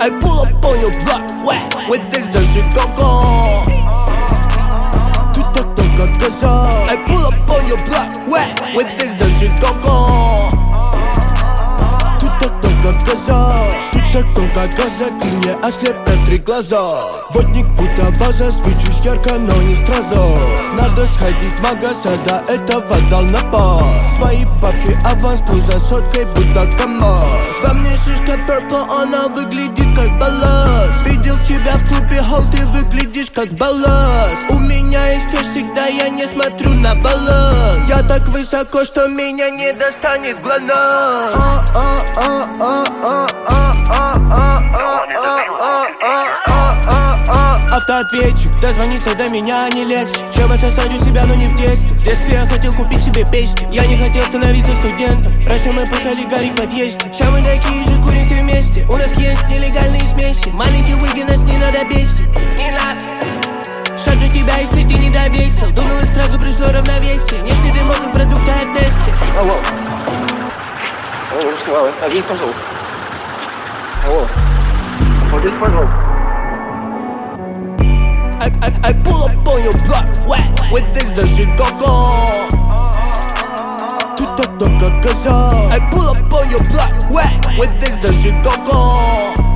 I pull up on your block, wet, with this зажигалка. Ты так только газа. I pull up on your block, wet, with this зажигалка. Ты так только газа. Ты так только газа, ты не ослепят три глаза. Водник будто ваза, свечусь ярко, но не сразу. Надо сходить в магаз, а до этого дал на пас. Твои бабки аванс, плюс за соткой будто КамАЗ. Во мне шишка purple, она выглядит как балласт. Видел тебя в клубе, хоу, ты выглядишь как балласт. У меня есть кэш, всегда я не смотрю на баланс. Я так высоко, что меня не достанет ГЛОНАСС. Автоответчик, дозвониться до меня не легче, чем отсосать у себя, но не в детстве. В детстве я хотел купить себе печки, я не хотел становиться студентом. Раньше мы пахали Гарри подъезде, сейчас мы такие же, курим все вместе. У нас есть нелегальные смеси, маленький выги, нас не надо бесить. Не надо. Шаг тебя, если ты не довесил. Думал, и сразу пришло равновесие. Нежный дымок, как продукты от Нести. Алло. Алло, Руслан, один, пожалуйста. Алло. Один, пожалуйста. I pull up on your block, wet, with this зажигалка. Ты так только газа. I pull up on your block, wet, with this зажигалка.